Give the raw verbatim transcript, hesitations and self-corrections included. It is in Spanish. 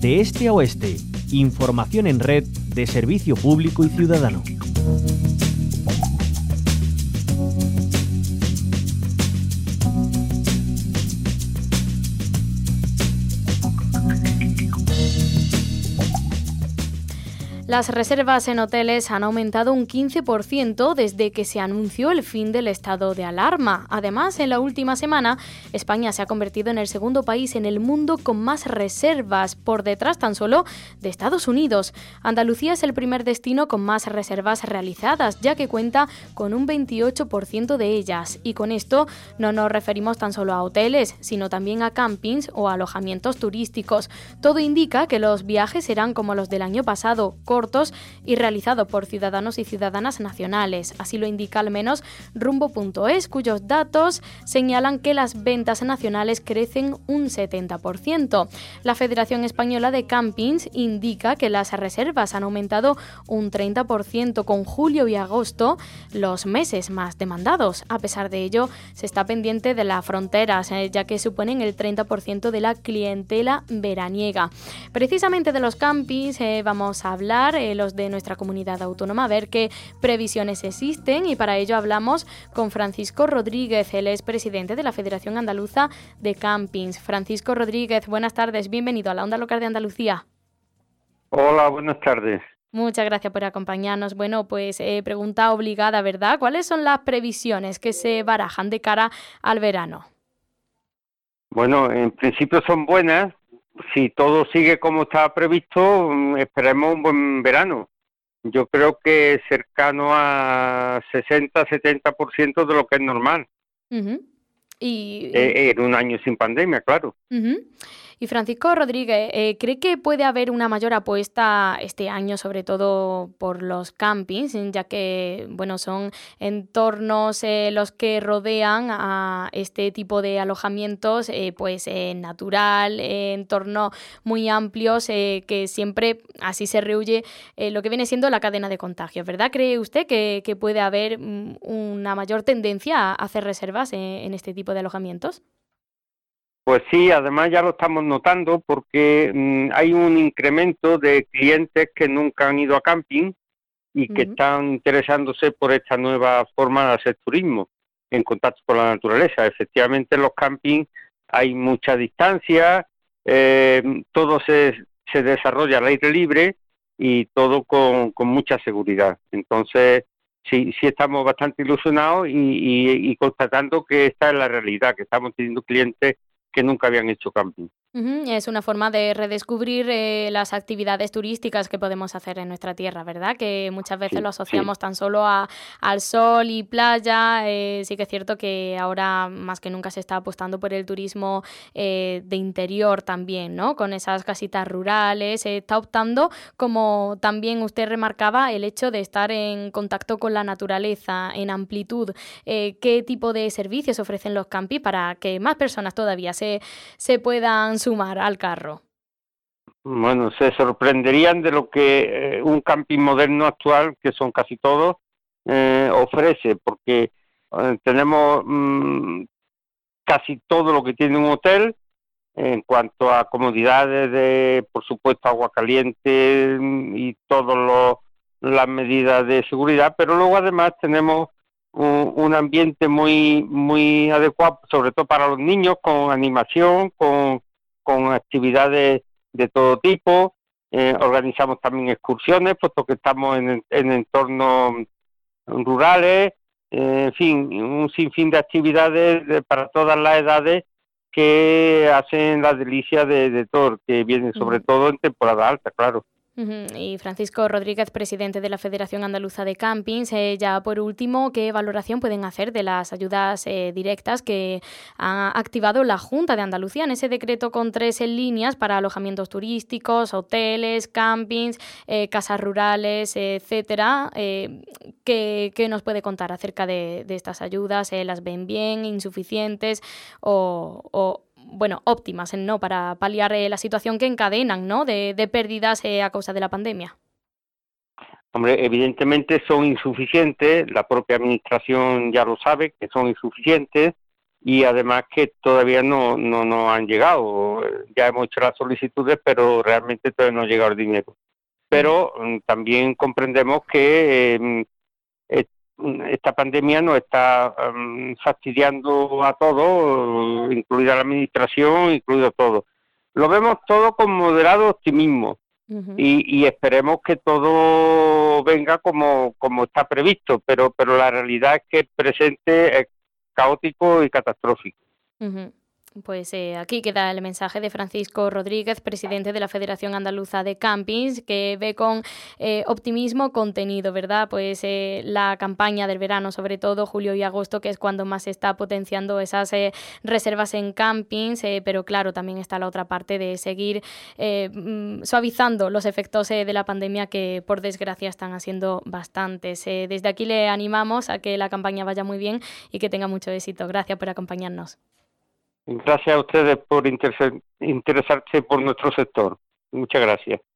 De este a oeste, información en red de servicio público y ciudadano. Las reservas en hoteles han aumentado un quince por ciento desde que se anunció el fin del estado de alarma. Además, en la última semana, España se ha convertido en el segundo país en el mundo con más reservas, por detrás tan solo de Estados Unidos. Andalucía es el primer destino con más reservas realizadas, ya que cuenta con un veintiocho por ciento de ellas. Y con esto no nos referimos tan solo a hoteles, sino también a campings o alojamientos turísticos. Todo indica que los viajes serán como los del año pasado, cortos y realizado por ciudadanos y ciudadanas nacionales. Así lo indica al menos rumbo punto es, cuyos datos señalan que las ventas nacionales crecen un setenta por ciento. La Federación Española de Campings indica que las reservas han aumentado un treinta por ciento, con julio y agosto los meses más demandados. A pesar de ello, se está pendiente de las fronteras, eh, ya que suponen el treinta por ciento de la clientela veraniega. Precisamente de los campings eh, vamos a hablar, eh, los de nuestra comunidad autónoma, a ver qué previsiones existen, y para ello hablamos con Francisco Rodríguez, él es presidente de la Federación Andaluza de Campings. Francisco Rodríguez, buenas tardes, bienvenido a la Onda Local de Andalucía. Hola, buenas tardes. Muchas gracias por acompañarnos. Bueno, pues eh, pregunta obligada, ¿verdad? ¿Cuáles son las previsiones que se barajan de cara al verano? Bueno, en principio son buenas. Si todo sigue como estaba previsto, esperemos un buen verano. Yo creo que cercano a sesenta a setenta por ciento de lo que es normal. Uh-huh. Y, eh, en un año sin pandemia, claro. Uh-huh. Y Francisco Rodríguez, eh, ¿cree que puede haber una mayor apuesta este año, sobre todo por los campings, ya que bueno, son entornos eh, los que rodean a este tipo de alojamientos, eh, pues eh, natural, eh, entornos muy amplios, eh, que siempre así se rehuye eh, lo que viene siendo la cadena de contagios, ¿verdad? ¿Cree usted que, que puede haber mm, una mayor tendencia a hacer reservas en, en este tipo de alojamientos? Pues sí, además ya lo estamos notando porque mmm, hay un incremento de clientes que nunca han ido a camping y que uh-huh. están interesándose por esta nueva forma de hacer turismo en contacto con la naturaleza. Efectivamente, en los campings hay mucha distancia, eh, todo se, se desarrolla al aire libre y todo con, con mucha seguridad. Entonces, sí, sí estamos bastante ilusionados y, y, y constatando que esta es la realidad, que estamos teniendo clientes que nunca habían hecho camping. Uh-huh. Es una forma de redescubrir eh, las actividades turísticas que podemos hacer en nuestra tierra, ¿verdad? Que muchas veces sí, lo asociamos sí. tan solo a, al sol y playa. Eh, sí que es cierto que ahora más que nunca se está apostando por el turismo eh, de interior también, ¿no? Con esas casitas rurales. Se está optando, como también usted remarcaba, el hecho de estar en contacto con la naturaleza en amplitud. Eh, ¿Qué tipo de servicios ofrecen los campings para que más personas todavía se, se puedan sumar al carro? Bueno, se sorprenderían de lo que eh, un camping moderno actual, que son casi todos, eh, ofrece, porque eh, tenemos mmm, casi todo lo que tiene un hotel en cuanto a comodidades de, por supuesto, agua caliente y todas las medidas de seguridad, pero luego además tenemos un, un ambiente muy muy adecuado, sobre todo para los niños, con animación, con con actividades de todo tipo. Eh, organizamos también excursiones, puesto que estamos en, en entornos rurales, eh, en fin, un sinfín de actividades de, para todas las edades que hacen la delicia de, de todo, que vienen sobre todo en temporada alta, claro. Uh-huh. Y Francisco Rodríguez, presidente de la Federación Andaluza de Campings, eh, ya por último, ¿qué valoración pueden hacer de las ayudas eh, directas que ha activado la Junta de Andalucía en ese decreto con tres líneas para alojamientos turísticos, hoteles, campings, eh, casas rurales, eh, etcétera? Eh, ¿qué, ¿Qué nos puede contar acerca de, de estas ayudas? Eh, ¿Las ven bien, insuficientes o, o bueno, óptimas, ¿no?, para paliar eh, la situación que encadenan, ¿no?, de, de pérdidas eh, a causa de la pandemia? Hombre, evidentemente son insuficientes, la propia administración ya lo sabe, que son insuficientes, y además que todavía no no nos han llegado. Ya hemos hecho las solicitudes, pero realmente todavía no ha llegado el dinero. Pero mm, también comprendemos que eh, eh, esta pandemia nos está um, fastidiando a todos, incluida la administración, incluido todo. Lo vemos todo con moderado optimismo. Ujú. Y, y esperemos que todo venga como, como está previsto, pero, pero la realidad es que el presente es caótico y catastrófico. Ujú. Pues eh, aquí queda el mensaje de Francisco Rodríguez, presidente de la Federación Andaluza de Campings, que ve con eh, optimismo contenido, ¿verdad? Pues eh, la campaña del verano, sobre todo julio y agosto, que es cuando más se está potenciando esas eh, reservas en campings, eh, pero claro, también está la otra parte de seguir eh, mm, suavizando los efectos eh, de la pandemia, que por desgracia están haciendo bastantes. Eh, desde aquí le animamos a que la campaña vaya muy bien y que tenga mucho éxito. Gracias por acompañarnos. Gracias a ustedes por interese- interesarse por nuestro sector. Muchas gracias.